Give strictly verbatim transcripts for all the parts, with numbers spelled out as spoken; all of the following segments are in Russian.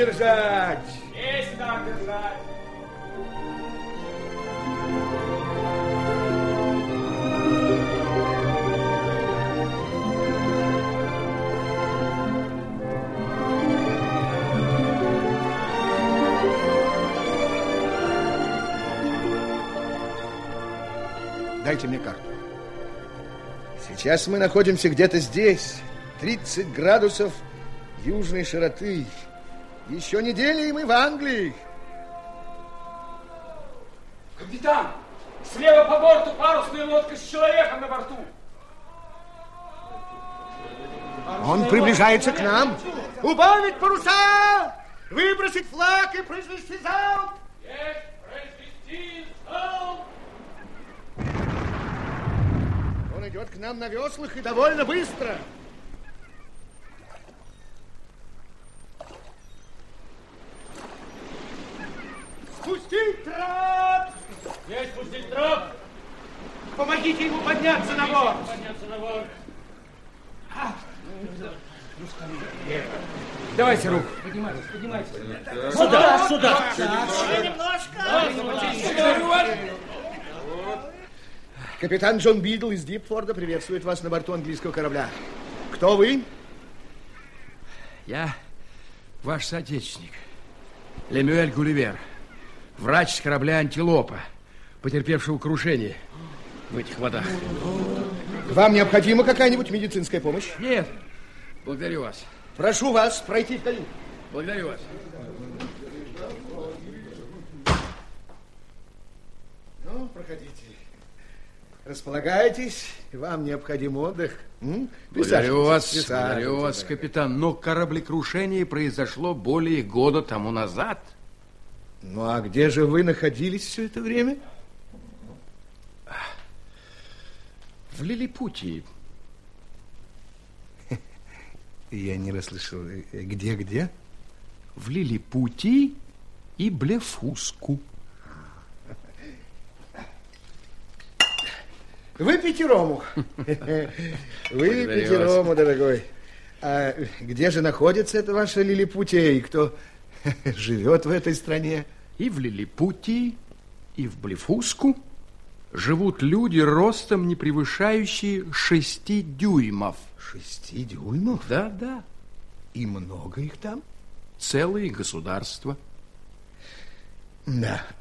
держать. Есть так держать. Дайте мне карту. Сейчас мы находимся где-то здесь. тридцать градусов южной широты. Еще неделя, и мы в Англии. Капитан, слева по борту парусная лодка с человеком на борту. Он приближается к нам. Убавить паруса! Выбросить флаг и произвести залп! Есть, произвести залп! Он идет к нам на веслах и довольно быстро. Спустить трап! Есть, спустить трап! Помогите ему подняться на борт! Подняться на борт! А, ну, скорее. Давайте руку. Поднимайтесь, поднимайтесь. Сюда, сюда. Еще немножко. Капитан Джон Бидл из Дипфорда приветствует вас на борту английского корабля. Кто вы? Я ваш соотечественник, Лемюэль Гулливер, врач с корабля «Антилопа», потерпевшего крушение в этих водах. Вам необходима какая-нибудь медицинская помощь? Нет, благодарю вас. Прошу вас пройти в каюту. Благодарю вас. Ну, проходите. Располагайтесь, вам необходим отдых. М? Благодарю вас, Присаживайтесь. благодарю вас, капитан. Но кораблекрушение произошло более года тому назад. Ну, а где же вы находились все это время? В Лилипутии. Я не расслышал. Где-где? В Лилипутии и Блефуску. Выпейте рому. Выпейте рому, дорогой. А где же находится эта ваша Лилипутия и кто живет в этой стране? И в Лилипутии, и в Блефуску живут люди ростом, не превышающие шести дюймов. Шести дюймов? Да, да. И много их там? Целые государства. Да.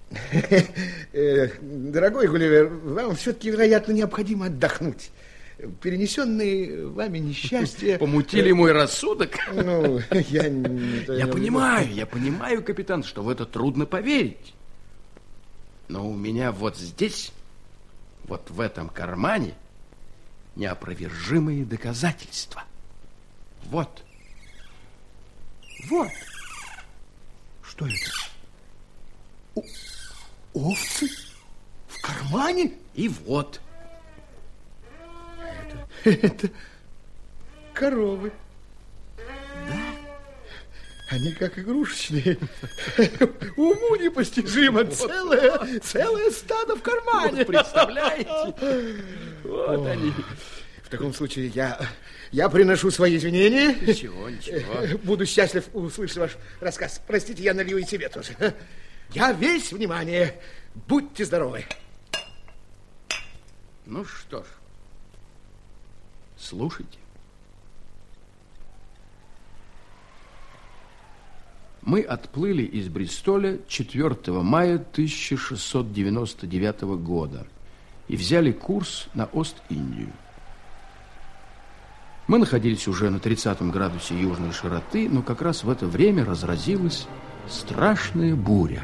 Дорогой Гулливер, вам все-таки, вероятно, необходимо отдохнуть. Перенесенные вами несчастья... Помутили мой рассудок? Ну, я не... Я понимаю, я понимаю, капитан, что в это трудно поверить. Но у меня вот здесь, вот в этом кармане, неопровержимые доказательства. Вот. Вот. Что это? О, овцы? В кармане? И вот. Это, это коровы. Да. Они как игрушечные. Уму непостижимо. Целое, целое стадо в кармане. Вот, представляете? Вот они. В таком случае я, я приношу свои извинения. Ничего, ничего. Буду счастлив услышать ваш рассказ. Простите, я налью и себе тоже. Я весь внимание. Будьте здоровы. Ну что ж, слушайте. Мы отплыли из Бристоля четвёртого мая тысяча шестьсот девяносто девятого года и взяли курс на Ост-Индию. Мы находились уже на тридцатом градусе южной широты, но как раз в это время разразилась страшная буря.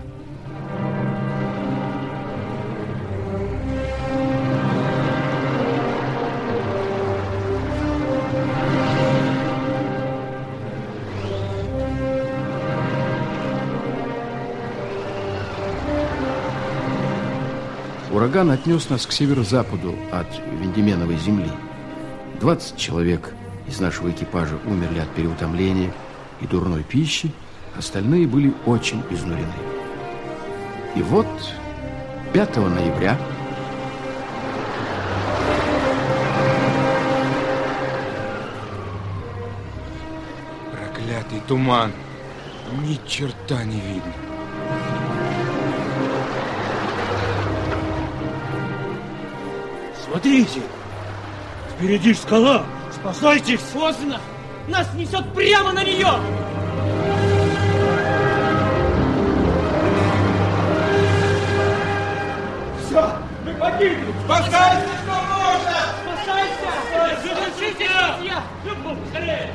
Ураган отнес нас к северо-западу от Вендименовой земли. двадцать человек из нашего экипажа умерли от переутомления и дурной пищи, остальные были очень изнурены. И вот пятого ноября проклятый туман. Ни черта не видно. Смотрите, впереди скала. Спасайтесь! Поздно! Нас несет прямо на нее! Все, мы погибли! Спасайся, что можно! Спасайся! Задержите меня! Скорее!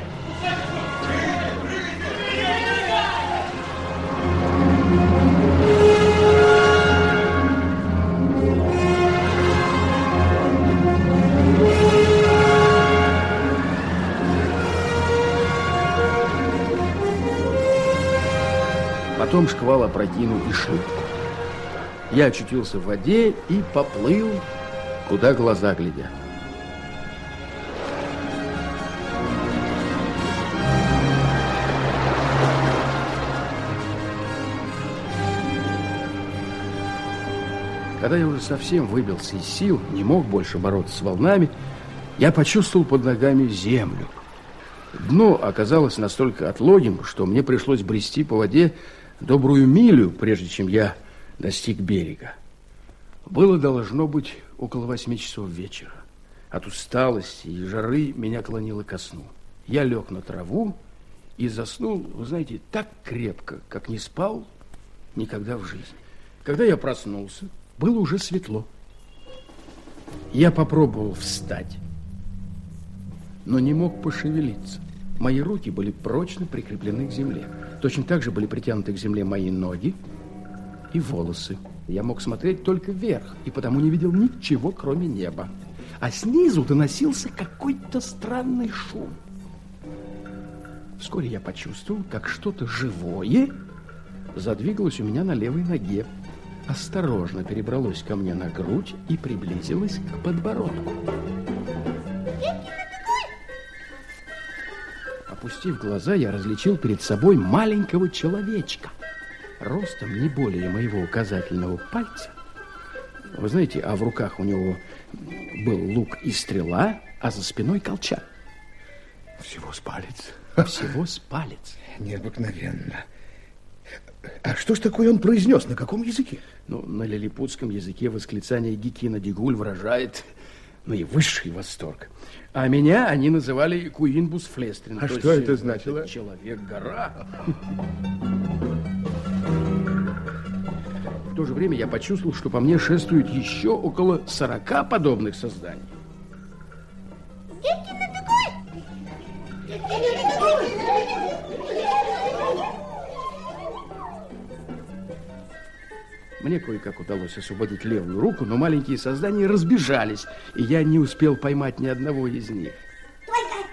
Потом шквал опрокинул и шлюпку. Я очутился в воде и поплыл, куда глаза глядят. Когда я уже совсем выбился из сил, не мог больше бороться с волнами, я почувствовал под ногами землю. Дно оказалось настолько отлогим, что мне пришлось брести по воде добрую милю, прежде чем я достиг берега. Было должно быть около восьми часов вечера. От усталости и жары меня клонило ко сну. Я лег на траву и заснул, вы знаете, так крепко, как не спал никогда в жизни. Когда я проснулся, было уже светло. Я попробовал встать, но не мог пошевелиться. Мои руки были прочно прикреплены к земле. Точно так же были притянуты к земле мои ноги и волосы. Я мог смотреть только вверх, и потому не видел ничего, кроме неба. А снизу доносился какой-то странный шум. Вскоре я почувствовал, как что-то живое задвигалось у меня на левой ноге, осторожно перебралось ко мне на грудь и приблизилось к подбородку. Опустив глаза, я различил перед собой маленького человечка, ростом не более моего указательного пальца. Вы знаете, а в руках у него был лук и стрела, а за спиной колчан. Всего с палец. Всего с палец. Необыкновенно. А что ж такое он произнес? На каком языке? Ну, на лилипутском языке восклицание Гекина Дигуль выражает наивысший восторг. А меня они называли Куинбус Флестрин. А что это значило? Человек-гора. В то же время я почувствовал, что по мне шествует еще около сорока подобных созданий. Мне кое-как удалось освободить левую руку, но маленькие создания разбежались, и я не успел поймать ни одного из них. Только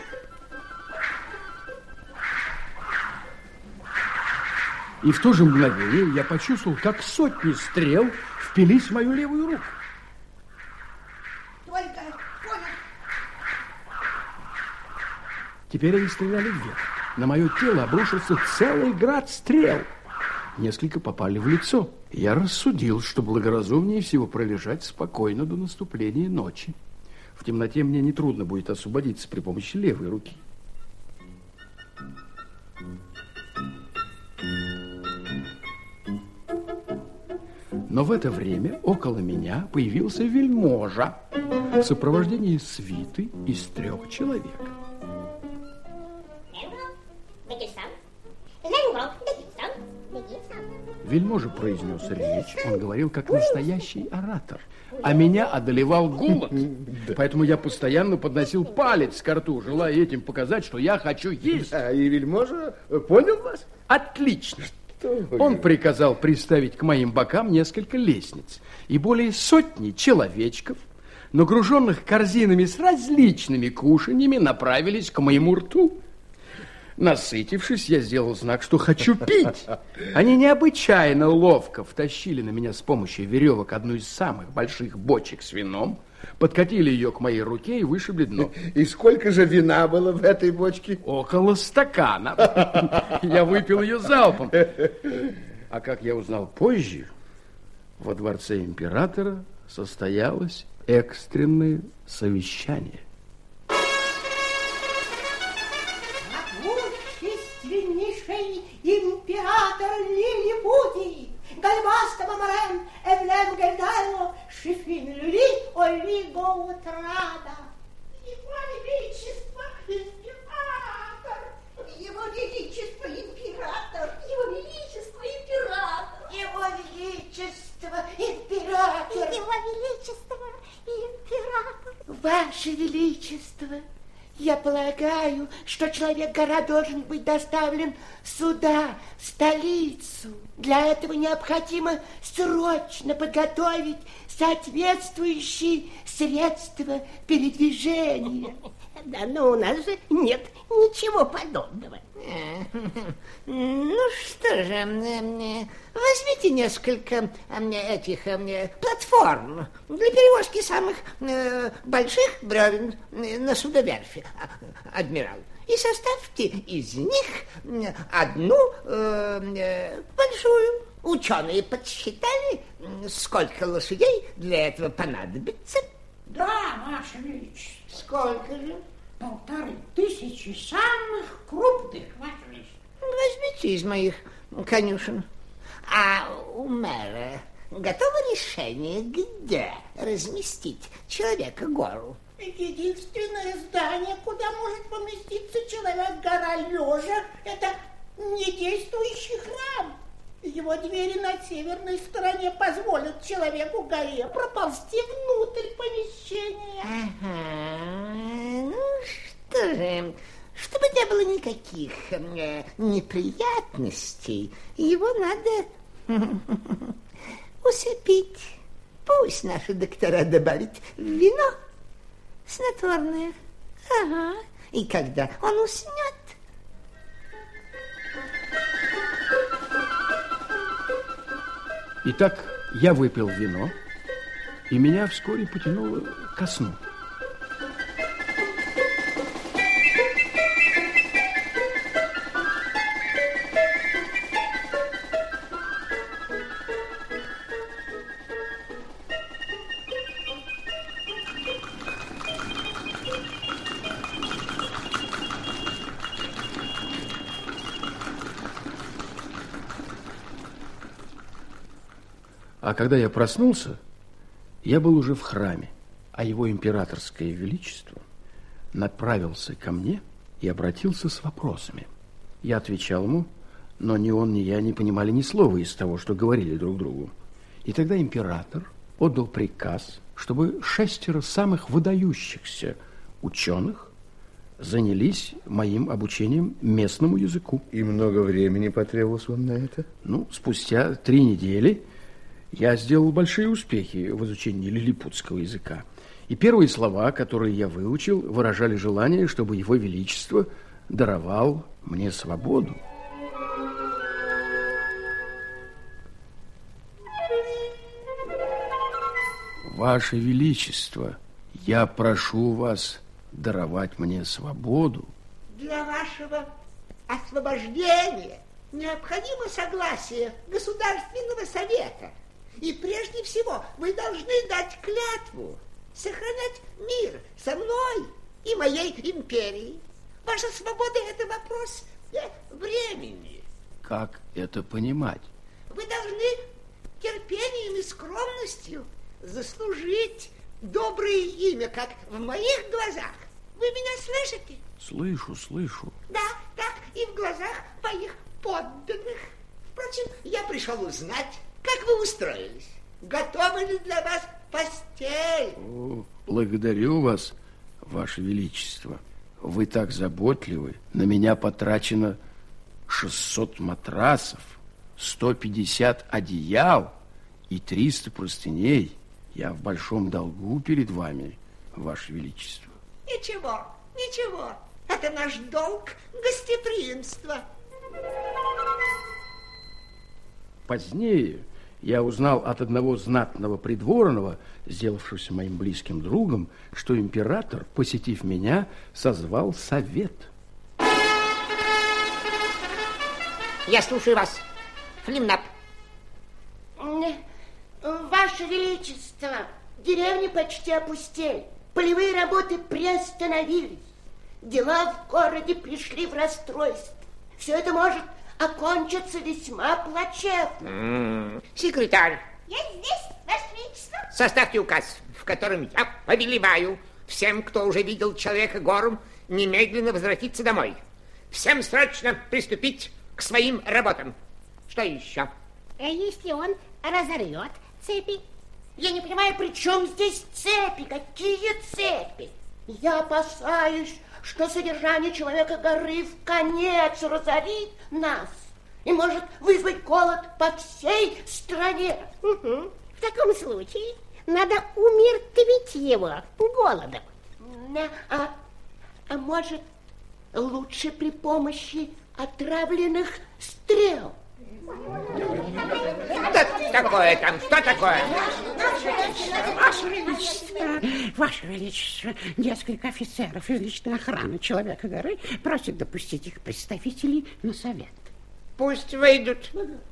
И в то же мгновение я почувствовал, как сотни стрел впились в мою левую руку. Только Теперь они стреляли вверх. На мое тело обрушился целый град стрел. Несколько попали в лицо. Я рассудил, что благоразумнее всего пролежать спокойно до наступления ночи. В темноте мне нетрудно будет освободиться при помощи левой руки. Но в это время около меня появился вельможа в сопровождении свиты из трех человек. Вельможа произнес речь, он говорил как настоящий оратор, а меня одолевал голод. Поэтому я постоянно подносил палец к рту, желая этим показать, что я хочу есть. А и вельможа понял вас? Отлично. Он приказал приставить к моим бокам несколько лестниц, и более сотни человечков, нагруженных корзинами с различными кушаньями, направились к моему рту. Насытившись, я сделал знак, что хочу пить. Они необычайно ловко втащили на меня с помощью веревок одну из самых больших бочек с вином, подкатили ее к моей руке и вышибли дно. И сколько же вина было в этой бочке? Около стакана. Я выпил ее залпом. А как я узнал позже, во дворце императора состоялось экстренное совещание. Могущественнейшая сей император Лилипутий, Гальбаста Мамарен, Эвлем Гальдайло, Шифин Люли, Олиго Утрада. Его Величество император! Его Величество император! Его Величество император! Его Величество император! Его Величество император! Ваше Величество, я полагаю, что Человек-гора должен быть доставлен сюда, в столицу. Для этого необходимо срочно подготовить соответствующие средства передвижения. Да, но у нас же нет ничего подобного. Ну что же, возьмите несколько этих платформ для перевозки самых больших бревен на судоверфи, адмирал, и составьте из них одну большую. Ученые подсчитали, сколько лошадей для этого понадобится. Да, Ваше Величество. Сколько же? Полторы тысячи самых крупных, Ваше Величество. Возьмите из моих конюшен. А у мэра готово решение, где разместить Человека-гору? Единственное здание, куда может поместиться Человек-гора лежа, это недействующий храм. Его двери на северной стороне позволят Человеку-горе проползти внутрь помещения. Ага. Ну что же, чтобы не было никаких э, неприятностей, его надо усыпить. Пусть наши доктора добавят в вино снотворное. Ага. И когда он уснет, итак, я выпил вино, и меня вскоре потянуло ко сну. А когда я проснулся, я был уже в храме, а его императорское величество направился ко мне и обратился с вопросами. Я отвечал ему, но ни он, ни я не понимали ни слова из того, что говорили друг другу. И тогда император отдал приказ, чтобы шестеро самых выдающихся ученых занялись моим обучением местному языку. И много времени потребовалось вам на это? Ну, спустя три недели я сделал большие успехи в изучении лилипутского языка. И первые слова, которые я выучил, выражали желание, чтобы Его Величество даровал мне свободу. Ваше Величество, я прошу вас даровать мне свободу. Для вашего освобождения необходимо согласие Государственного совета. И прежде всего вы должны дать клятву сохранять мир со мной и моей империей. Ваша свобода – это вопрос времени. Как это понимать? Вы должны терпением и скромностью заслужить доброе имя, как в моих глазах. Вы меня слышите? Слышу, слышу. Да, так и в глазах моих подданных. Впрочем, я пришел узнать, как вы устроились. Готова ли для вас постель? О, благодарю вас, Ваше Величество. Вы так заботливы. На меня потрачено шестьсот матрасов, сто пятьдесят одеял и триста простыней. Я в большом долгу перед вами, Ваше Величество. Ничего, ничего. Это наш долг гостеприимства. Позднее я узнал от одного знатного придворного, сделавшегося моим близким другом, что император, посетив меня, созвал совет. Я слушаю вас, Флимнап. Ваше Величество, деревни почти опустели, полевые работы приостановились, дела в городе пришли в расстройство. Все это может окончится весьма плачевно. М-м. Секретарь. Я здесь, Ваше Величество. Составьте указ, в котором я повелеваю всем, кто уже видел Человека-гору, немедленно возвратиться домой. Всем срочно приступить к своим работам. Что еще? А если он разорвет цепи? Я не понимаю, при чем здесь цепи? Какие цепи? Я опасаюсь, что содержание Человека-горы в конец разорит нас и может вызвать голод по всей стране. Угу. В таком случае надо умертвить его голодом. А, а может, лучше при помощи отравленных стрел? Что такое там? Что такое? Ваше Величество, Ваше Величество, несколько офицеров из личной охраны Человека-горы просят допустить их представителей на совет. Пусть выйдут.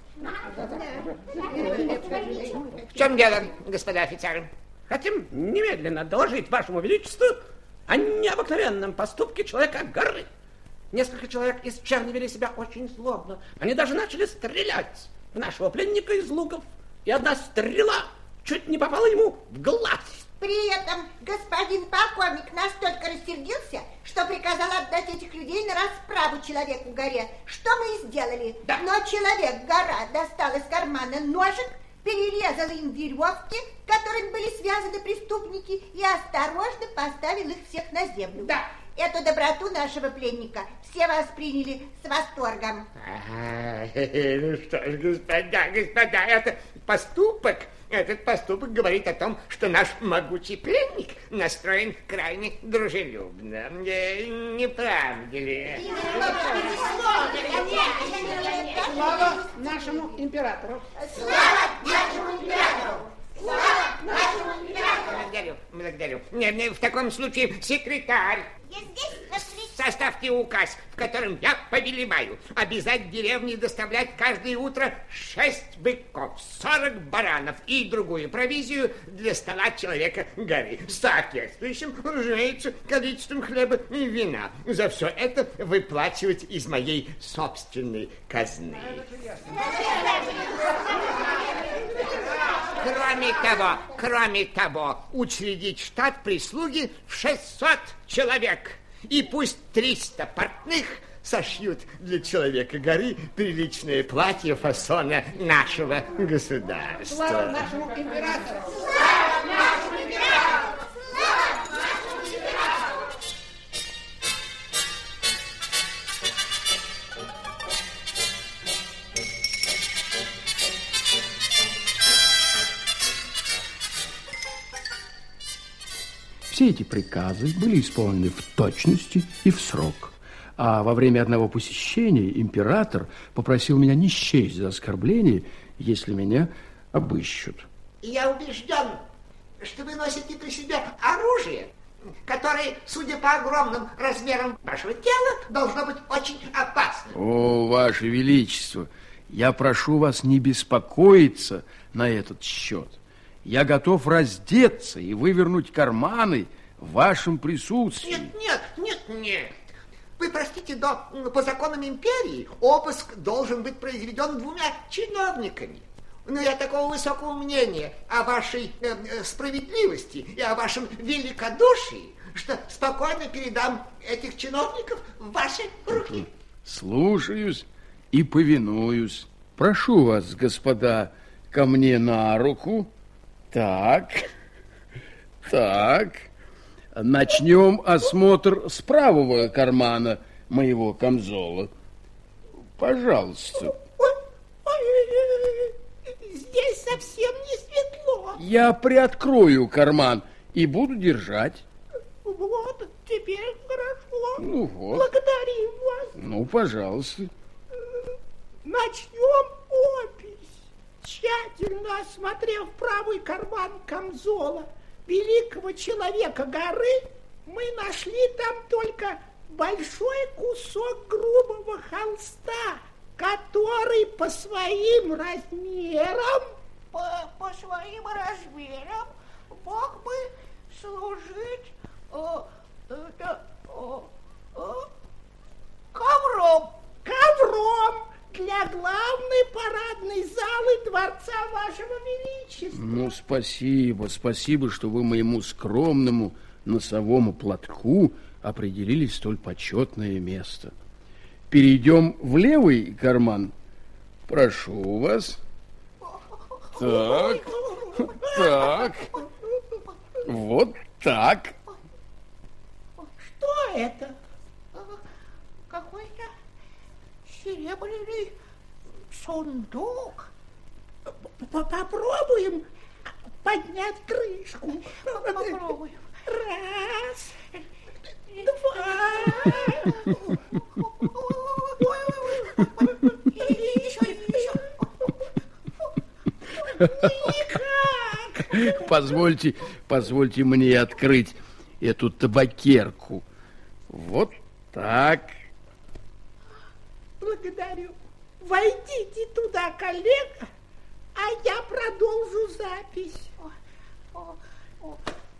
В чем дело, господа офицеры? Хотим немедленно доложить Вашему Величеству о необыкновенном поступке Человека-горы. Несколько человек из черни вели себя очень злобно. Они даже начали стрелять в нашего пленника из луков. И одна стрела чуть не попала ему в глаз. При этом господин полковник настолько рассердился, что приказал отдать этих людей на расправу Человеку-горе. Что мы и сделали. Да. Но Человек-гора достал из кармана ножик, перерезал им веревки, которыми были связаны преступники, и осторожно поставил их всех на землю. Да. Эту доброту нашего пленника все восприняли с восторгом. А, ну что ж, господа, господа, это поступок, этот поступок говорит о том, что наш могучий пленник настроен крайне дружелюбно. Не, не правда ли? Слава нашему императору! Слава нашему императору! Слава нашему императору! Благодарю, благодарю. Не, не, в таком случае, секретарь, Я здесь, Ваше Величество. составьте указ, в котором я повелеваю обязать в деревне доставлять каждое утро шесть быков, сорок баранов и другую провизию для стола Человека-горы с соответствующим, разумеется, количеством хлеба и вина. За все это выплачивать из моей собственной казны. Кроме того, кроме того, учредить штат прислуги в шестьсот человек. И пусть триста портных сошьют для Человека-горы приличное платье фасона нашего государства. Слава нашему императору! Слава нашему императору! Слава нашему императору! Все эти приказы были исполнены в точности и в срок. А во время одного посещения император попросил меня не счесть за оскорбление, если меня обыщут. Я убежден, что вы носите при себе оружие, которое, судя по огромным размерам вашего тела, должно быть очень опасным. О, Ваше Величество, я прошу вас не беспокоиться на этот счет. Я готов раздеться и вывернуть карманы в вашем присутствии. Нет, нет, нет, нет. Вы простите, но по законам империи обыск должен быть произведен двумя чиновниками. Но я такого высокого мнения о вашей э, справедливости и о вашем великодушии, что спокойно передам этих чиновников в ваши руки. Слушаюсь и повинуюсь. Прошу вас, господа, ко мне на руку. Так, так. Начнем осмотр с правого кармана моего камзола. Пожалуйста. Здесь совсем не светло. Я приоткрою карман и буду держать. Вот, теперь хорошо. Ну вот. Благодарим вас. Ну, пожалуйста. Начнем опись. Тщательно осмотрев правый карман камзола великого Человека-горы, мы нашли там только большой кусок грубого холста, который по своим размерам... По, по своим размерам мог бы служить о, это, о, о, ковром. Ковром величество. Ну, спасибо, спасибо, что вы моему скромному носовому платку определили столь почетное место. Перейдем в левый карман. Прошу вас. Так, так, вот так. Что это? Какой-то серебряный сундук. Попробуем поднять крышку. Попробуем. Раз, два. Еще, еще. Никак. Позвольте, позвольте мне открыть эту табакерку. Вот так. Благодарю. Войдите туда, коллега, а я продолжу запись. О, о,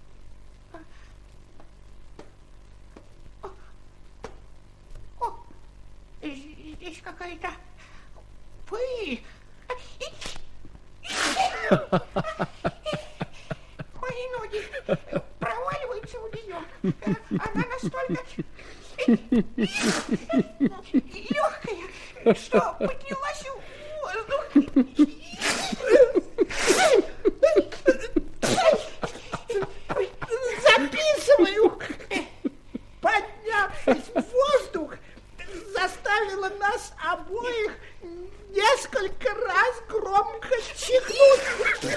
о. О, здесь какая-то пыль. Мои ноги проваливаются в нее. Она настолько легкая, что поднялась в воздух. Записываю. Поднявшись в воздух, заставила нас обоих несколько раз громко чихнуть.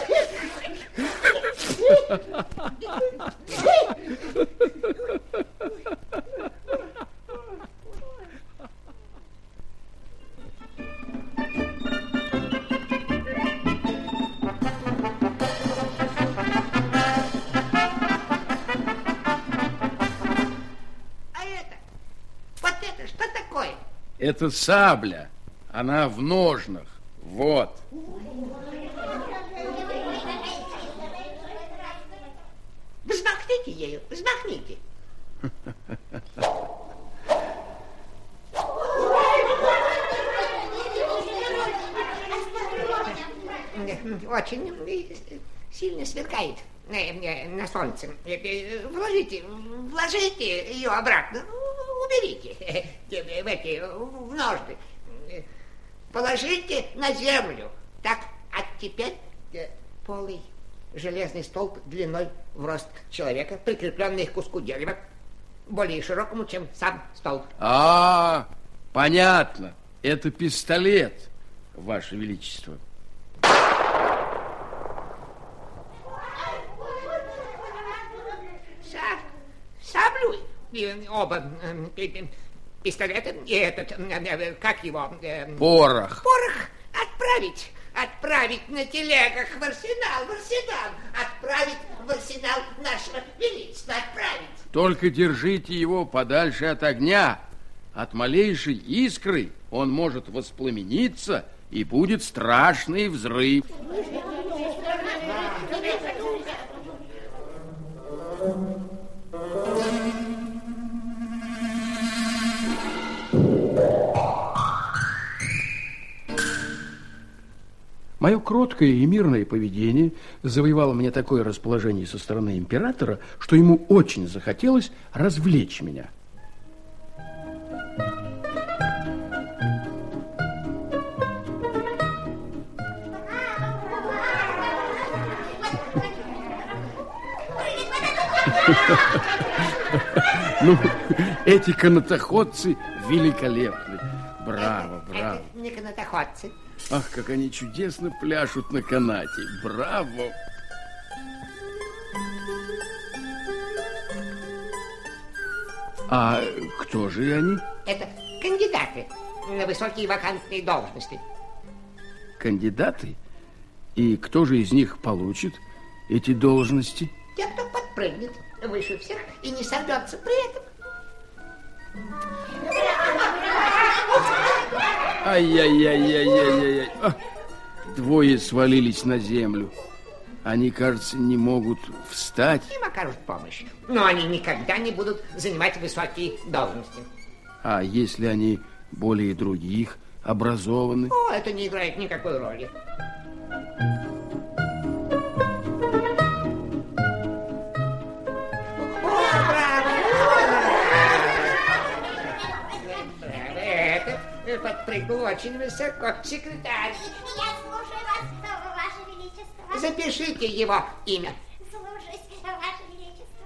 А это, вот это, что такое? Это сабля. Она в ножнах. Вот. Взмахните ею, взмахните. Очень сильно сверкает на солнце. Вложите, вложите ее обратно, уберите в эти, в ножны. Положите на землю. Так, а теперь полый железный столб длиной в рост человека, прикрепленный к куску дерева, более широкому, чем сам столб. А, понятно. Это пистолет, Ваше Величество. Саблю и оба пистолета и этот, как его? Порох. Порох отправить. Отправить на телегах в арсенал, в арсенал. Отправить в арсенал нашего величества, отправить. Только держите его подальше от огня. От малейшей искры он может воспламениться, и будет страшный взрыв. Мое кроткое и мирное поведение завоевало мне такое расположение со стороны императора, что ему очень захотелось развлечь меня. Ну, эти канатоходцы великолепны. Браво, браво. Это не канатоходцы. Ах, как они чудесно пляшут на канате. Браво! А кто же они? Это кандидаты на высокие вакантные должности. Кандидаты? И кто же из них получит эти должности? Те, кто подпрыгнет выше всех и не сорвется при этом. Ай-яй-яй-яй-яй-яй. Двое свалились на землю. Они, кажется, не могут встать. Им окажут помощь. Но они никогда не будут занимать высокие должности. А если они более других образованы? О, это не играет никакой роли. прыгнул очень высоко. Секретарь. Я слушаю вас, Ваше Величество. Запишите его имя. Слушаюсь, Ваше Величество.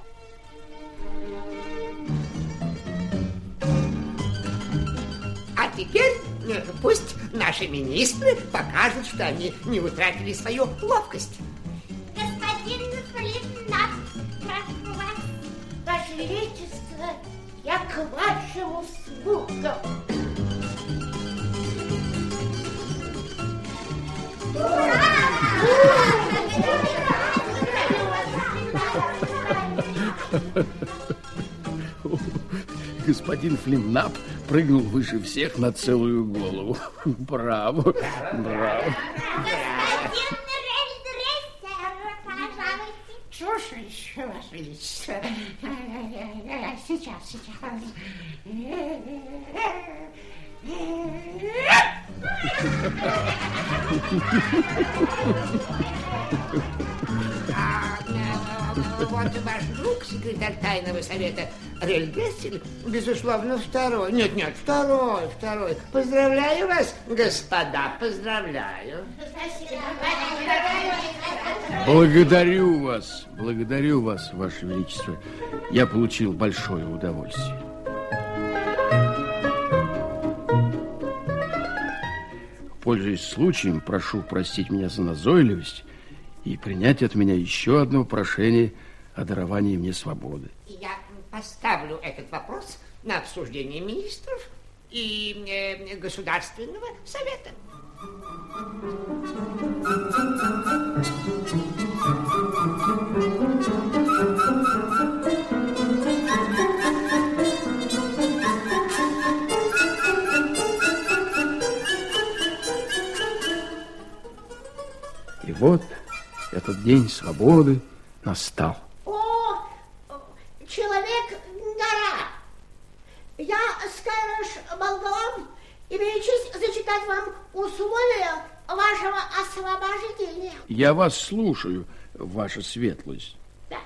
А теперь пусть наши министры покажут, что они не утратили свою ловкость. Господин Флиннап, прошу вас. Ваше Величество, я к вашим услугам. Господин Флиннап прыгнул выше всех на целую голову. Браво, браво. Господин Рельдрессер, пожалуйте. Слушаюсь, Ваше Величество. Сейчас, сейчас. А, вот ваш друг, секретарь тайного совета Рельдрессер, безусловно, второй. Нет, нет, второй, второй. Поздравляю вас, господа, поздравляю. Благодарю вас, благодарю вас, Ваше Величество. Я получил большое удовольствие. Пользуясь случаем, прошу простить меня за назойливость и принять от меня еще одно прошение о даровании мне свободы. Я поставлю этот вопрос на обсуждение министров и э, Государственного совета. И вот этот день свободы настал. О, человек-гора! Я, Скайрош Болголом, имею честь зачитать вам условия вашего освобождения. Я вас слушаю, Ваша светлость. Так.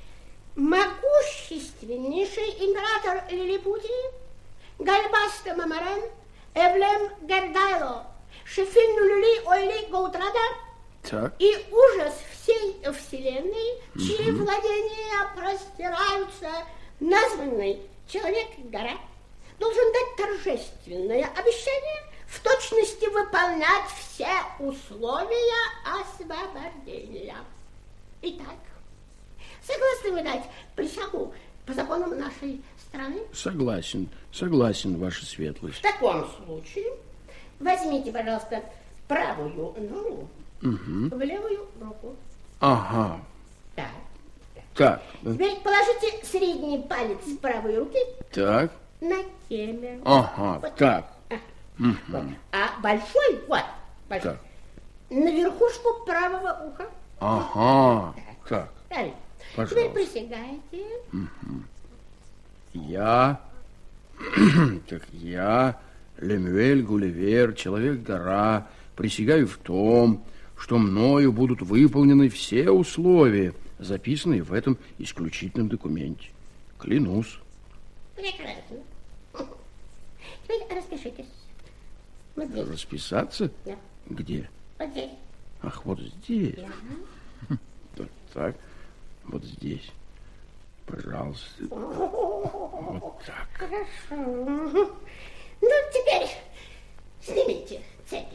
Могущественнейший император Лилипутии, Гальбаста Мамарен, Эвлем Гердайло, Шефин Люли Ойли Гаутрада, Так. и ужас всей вселенной, чьи угу. владения простираются, названный Человек-гора, должен дать торжественное обещание в точности выполнять все условия освобождения. Итак, согласны вы дать присягу по законам нашей страны? Согласен, согласен, Ваша светлость. В таком случае возьмите, пожалуйста, правую ногу угу. в левую руку. Ага. Так. Так. Теперь положите средний палец правой руки так. на теме. Ага, вот. Так. А. Угу. Вот. А большой, вот, большой, так. на верхушку правого уха. Ага, так. Правильно. Пожалуйста. Теперь присягайте. Угу. Я, так я, Лемюэль Гулливер, Человек-гора, присягаю в том, что мною будут выполнены все условия, записанные в этом исключительном документе. Клянусь. Прекрасно. Теперь распишитесь. Вот здесь. Расписаться? Да. Где? Вот здесь. Ах, вот здесь. Да. Так, так, вот здесь. Пожалуйста. Вот так. Хорошо. Ну, теперь снимите цепи.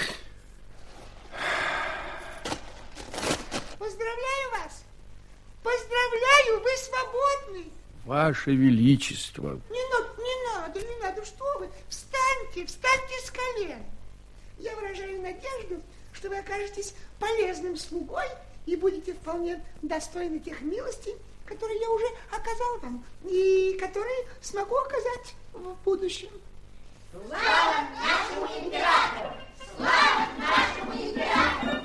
Поздравляю вас! Поздравляю, вы свободны! Ваше Величество! Не надо, не надо, не надо, что вы? Встаньте, встаньте с колен. Я выражаю надежду, что вы окажетесь полезным слугой и будете вполне достойны тех милостей, которые я уже оказал вам, и которые смогу оказать в будущем. Слава нашему императору! Слава нашему императору!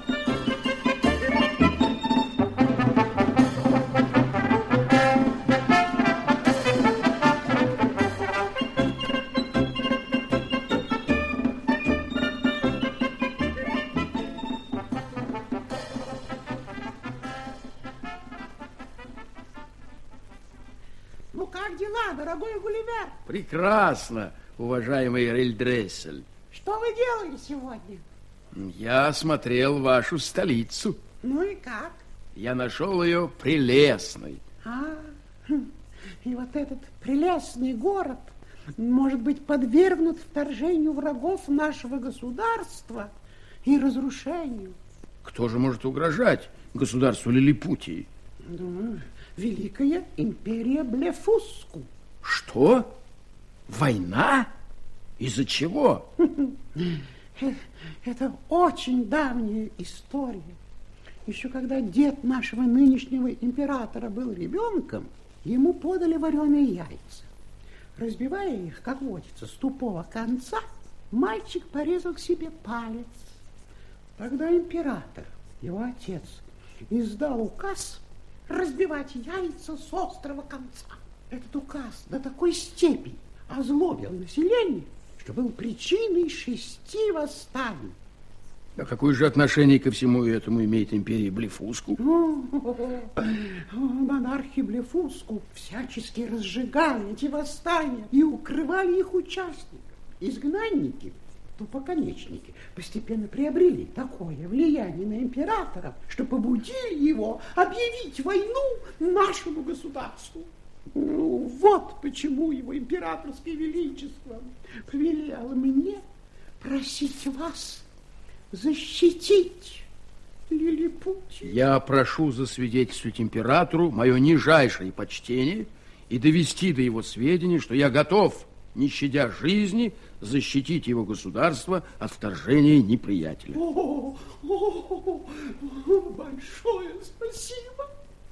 Ну как дела, дорогой Гулливер? Прекрасно, уважаемый Рельдрессель. Что вы делали сегодня? Я осмотрел вашу столицу. Ну и как? Я нашел ее прелестной. А, и вот этот прелестный город может быть подвергнут вторжению врагов нашего государства и разрушению. Кто же может угрожать государству Лилипутии? Ну, Великая империя Блефуску. Что? Война? Из-за чего? Это очень давняя история. Еще когда дед нашего нынешнего императора был ребенком, ему подали вареные яйца. Разбивая их, как водится, с тупого конца, мальчик порезал к себе палец. Тогда император, его отец, издал указ разбивать яйца с острого конца. Этот указ до такой степени озлобил население, что был причиной шести восстаний. А какое же отношение ко всему этому имеет империя Блефуску? Монархи Блефуску всячески разжигали эти восстания и укрывали их участников. Изгнанники, тупоконечники, постепенно приобрели такое влияние на императора, что побудили его объявить войну нашему государству. Ну, вот почему его императорское величество повелело мне просить вас защитить Лилипутию. Я прошу засвидетельствовать императору мое нижайшее почтение и довести до его сведения, что я готов, не щадя жизни, защитить его государство от вторжения неприятеля. О, о, о, большое спасибо.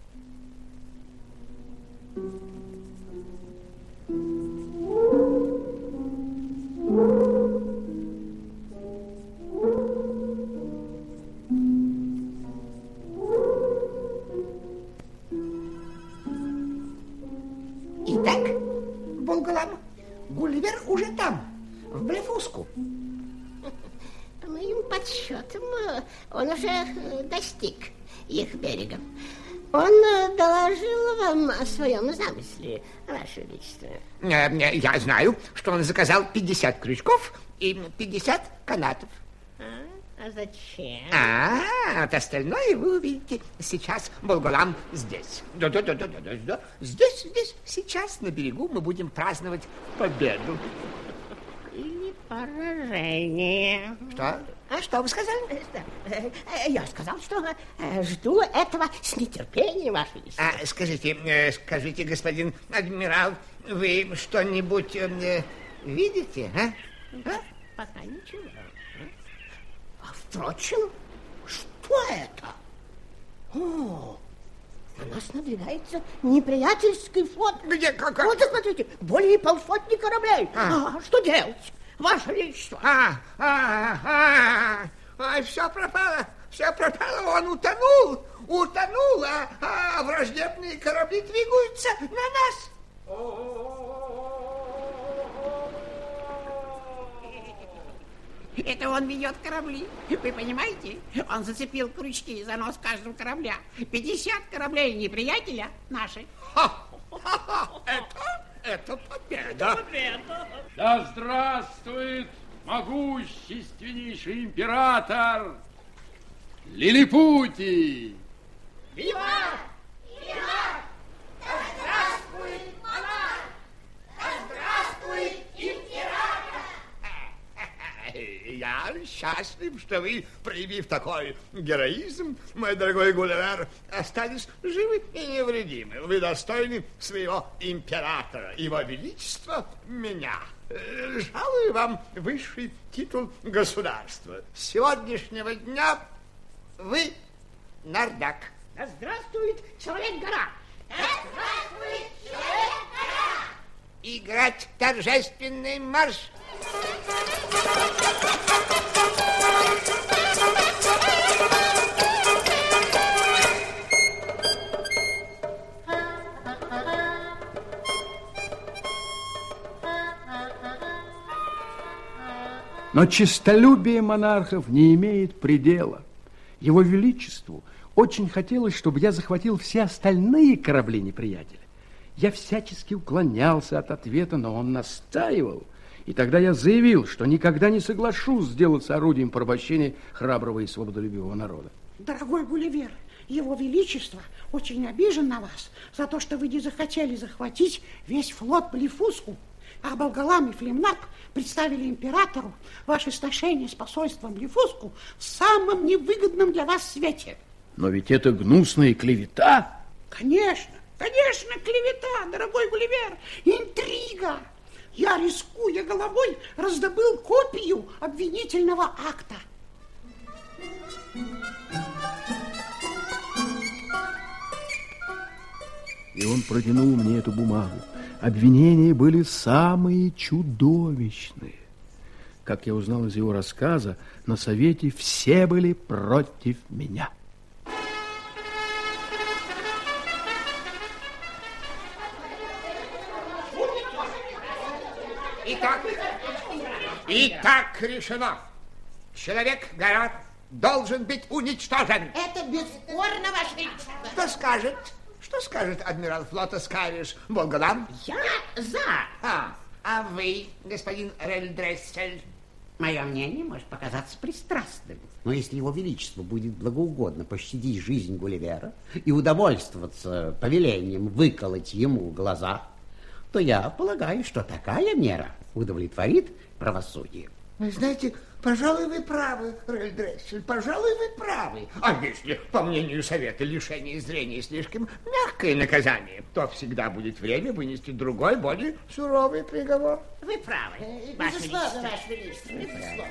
Итак, Болгалам, Гулливер уже там, в Блефуску. По моим подсчетам, он уже достиг их берега. Он доложил вам о своем замысле, Ваше Величество. Я знаю, что он заказал пятьдесят крючков и пятьдесят канатов. А, а зачем? А, а остальное вы увидите сейчас. Болгалам здесь. Да-да-да-да-да. Здесь, здесь, сейчас на берегу мы будем праздновать победу. Или поражение. Что? А что вы сказали? Я сказал, что жду этого с нетерпением, Ваше Величество. А, скажите, скажите, господин адмирал, вы что-нибудь э, видите, а? а? Пока ничего. А впрочем, что это? О, на нас надвигается неприятельский флот. Где, как? Вот, смотрите, более полсотни кораблей. А. А, что делать, Ваше Величество? А, а, а, а, все пропало, все пропало, он утонул, утонул, а, а враждебные корабли двигаются на нас. Это он ведет корабли. Вы понимаете? Он зацепил крючки за нос каждого корабля. пятьдесят кораблей неприятеля наши. Это, это победа. победа. Да здравствует могущественнейший император Лилипутий! Виват! Виват! Да здравствует монарх! Да здравствует император! Я счастлив, что вы, проявив такой героизм, мой дорогой Гулливер, остались живы и невредимы. Вы достойны своего императора, его величества, меня. Жалую вам высший титул государства. С сегодняшнего дня вы Нардак. Да здравствует Человек-гора! Да здравствует Человек-гора! Играть торжественный марш. Но честолюбие монархов не имеет предела. Его Величеству очень хотелось, чтобы я захватил все остальные корабли неприятеля. Я всячески уклонялся от ответа, но он настаивал. И тогда я заявил, что никогда не соглашусь сделаться орудием порабощения храброго и свободолюбивого народа. Дорогой Гулливер, Его Величество очень обижен на вас за то, что вы не захотели захватить весь флот Блефуску, а Болгалам и Флемнап представили императору ваши сношения с посольством Блефуску в самом невыгодном для вас свете. Но ведь это гнусная клевета. Конечно, конечно, клевета, дорогой Гулливер, интрига. Я, рискуя головой, раздобыл копию обвинительного акта. И он протянул мне эту бумагу. Обвинения были самые чудовищные. Как я узнал из его рассказа, на совете все были против меня. Итак, итак решено. Человек-гора должен быть уничтожен. Это бесспорно, Ваше Величество. Что скажет? Что скажет адмирал флота Скариш Болгалам? Я за. А, а вы, господин Рельдрессель? Мое мнение может показаться пристрастным, но если Его Величество будет благоугодно пощадить жизнь Гулливера и удовольствоваться повелением выколоть ему глаза, то я полагаю, что такая мера удовлетворит правосудие. Вы знаете, пожалуй, вы правы, Рельдрессель, пожалуй, вы правы. А если, по мнению совета, лишение зрения слишком мягкое наказание, то всегда будет время вынести другой, более суровый приговор. Вы правы, Ваше Величество. Ваше Величество, безусловно.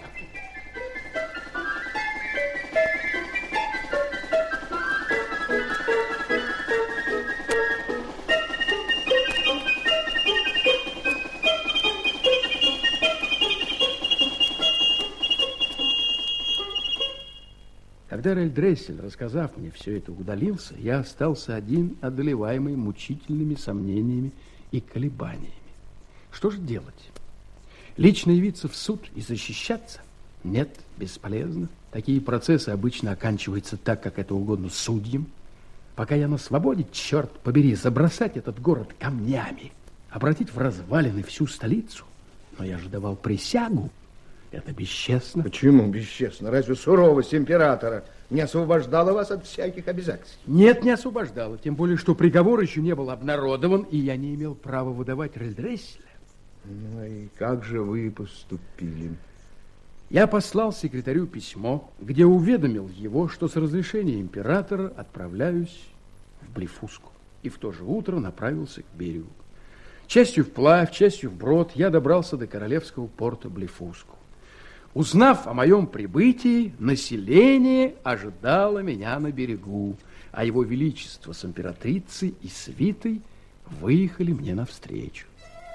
Когда Рельдрессель, рассказав мне все это, удалился, я остался один, одолеваемый мучительными сомнениями и колебаниями. Что же делать? Лично явиться в суд и защищаться? Нет, бесполезно. Такие процессы обычно оканчиваются так, как это угодно судьям. Пока я на свободе, черт побери, забросать этот город камнями, обратить в развалины всю столицу. Но я же давал присягу. Это бесчестно. Почему бесчестно? Разве суровость императора не освобождала вас от всяких обязательств? Нет, не освобождала. Тем более, что приговор еще не был обнародован, и я не имел права выдавать Рельдресселя. Ну и как же вы поступили? Я послал секретарю письмо, где уведомил его, что с разрешения императора отправляюсь в Блефуску. И в то же утро направился к берегу. Частью вплавь, частью вброд я добрался до королевского порта Блефуску. Узнав о моем прибытии, население ожидало меня на берегу, а его величество с императрицей и свитой выехали мне навстречу.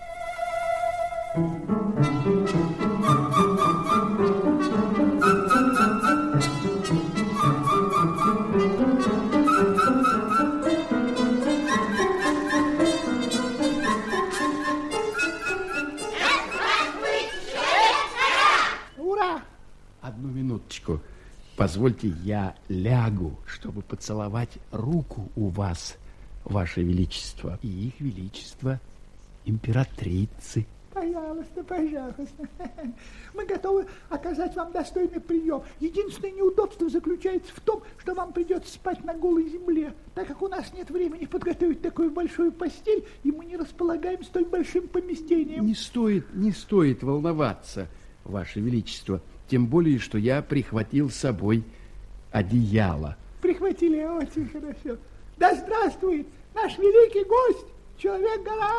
Одну минуточку. Позвольте, я лягу, чтобы поцеловать руку у вас, Ваше Величество, и их Величество императрицы. Пожалуйста, пожалуйста. Мы готовы оказать вам достойный прием. Единственное неудобство заключается в том, что вам придется спать на голой земле, так как у нас нет времени подготовить такую большую постель, и мы не располагаем столь большим поместением. Не стоит, не стоит волноваться, Ваше Величество. Тем более, что я прихватил с собой одеяло. Прихватили, очень хорошо. Да здравствует наш великий гость, Человек-гора!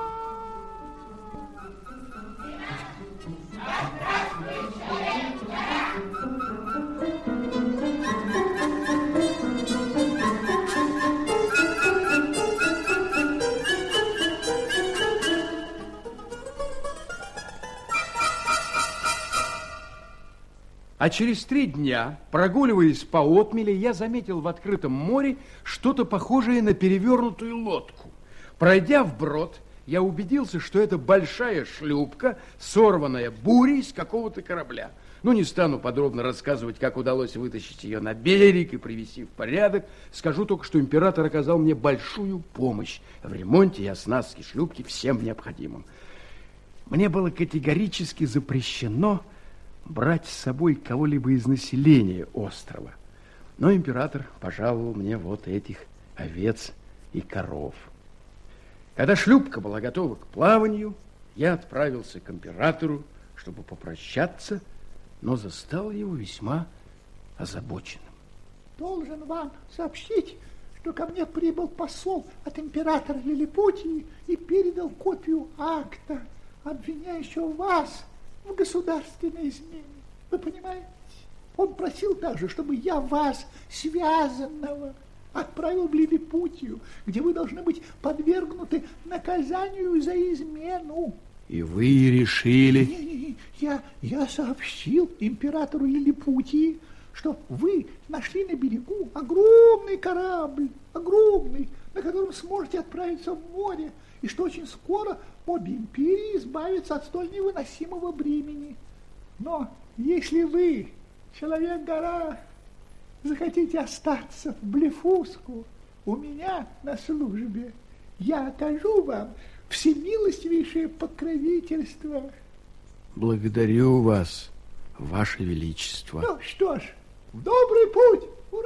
Да здравствует Человек-гора! А через три дня, прогуливаясь по отмели, я заметил в открытом море что-то похожее на перевернутую лодку. Пройдя вброд, я убедился, что это большая шлюпка, сорванная бурей с какого-то корабля. Ну, не стану подробно рассказывать, как удалось вытащить ее на берег и привести в порядок. Скажу только, что император оказал мне большую помощь в ремонте и оснастке шлюпки всем необходимым. мне было категорически запрещено брать с собой кого-либо из населения острова. Но император пожаловал мне вот этих овец и коров. Когда шлюпка была готова к плаванию, я отправился к императору, чтобы попрощаться, но застал его весьма озабоченным. Должен вам сообщить, что ко мне прибыл посол от императора Лилипутии и передал копию акта, обвиняющего вас в государственной измене. Вы понимаете? Он просил также, чтобы я вас, связанного, отправил в Лилипутию, где вы должны быть подвергнуты наказанию за измену. И вы решили... Не, не, не. Я, я сообщил императору Лилипутии, что вы нашли на берегу огромный корабль, огромный, на котором сможете отправиться в море, и что очень скоро обе империи избавятся от столь невыносимого бремени. Но если вы, Человек-гора, захотите остаться в Блефуску у меня на службе, я окажу вам всемилостивейшее покровительство. Благодарю вас, Ваше Величество. Ну что ж, в добрый путь! Ура!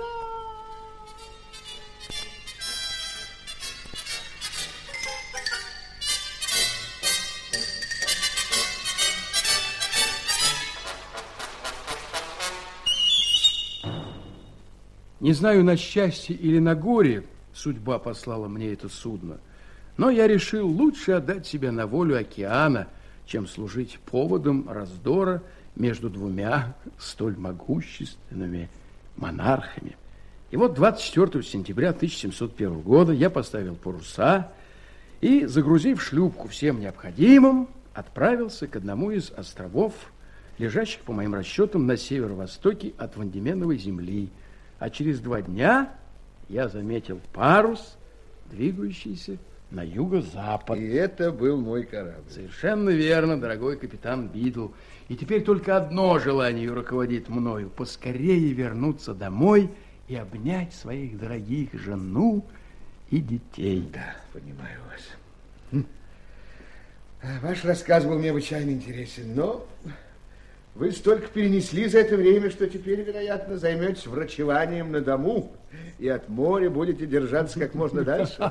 Не знаю, на счастье или на горе судьба послала мне это судно, но я решил лучше отдать себя на волю океана, чем служить поводом раздора между двумя столь могущественными монархами. И вот двадцать четвёртого сентября тысяча семьсот первого года я поставил паруса и, загрузив шлюпку всем необходимым, отправился к одному из островов, лежащих, по моим расчетам, на северо-востоке от Вандеменовой земли. А через два дня я заметил парус, двигающийся на юго-запад. И это был мой корабль. Совершенно верно, дорогой капитан Бидл. И теперь только одно желание руководит мною: поскорее вернуться домой и обнять своих дорогих жену и детей. Да, понимаю вас. Ваш рассказ был необычайно интересен, но вы столько перенесли за это время, что теперь, вероятно, займетесь врачеванием на дому и от моря будете держаться как можно дальше.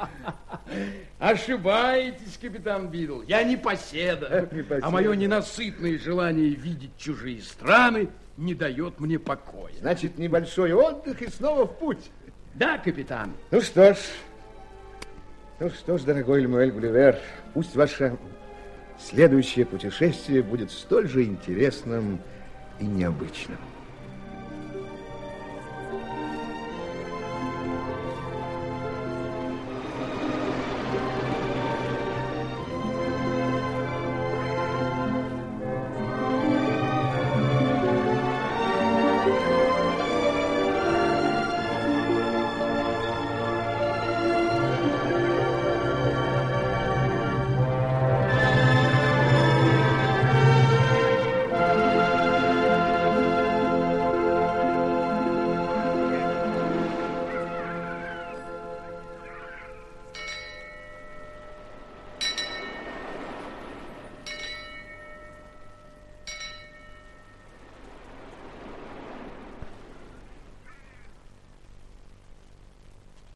Ошибаетесь, капитан Бидл. Я не поседа, не поседа, а мое ненасытное желание видеть чужие страны не дает мне покоя. Значит, небольшой отдых и снова в путь. Да, капитан. Ну что ж, ну что ж, дорогой Лемуэль Гулливер, пусть ваше следующее путешествие будет столь же интересным и необычным.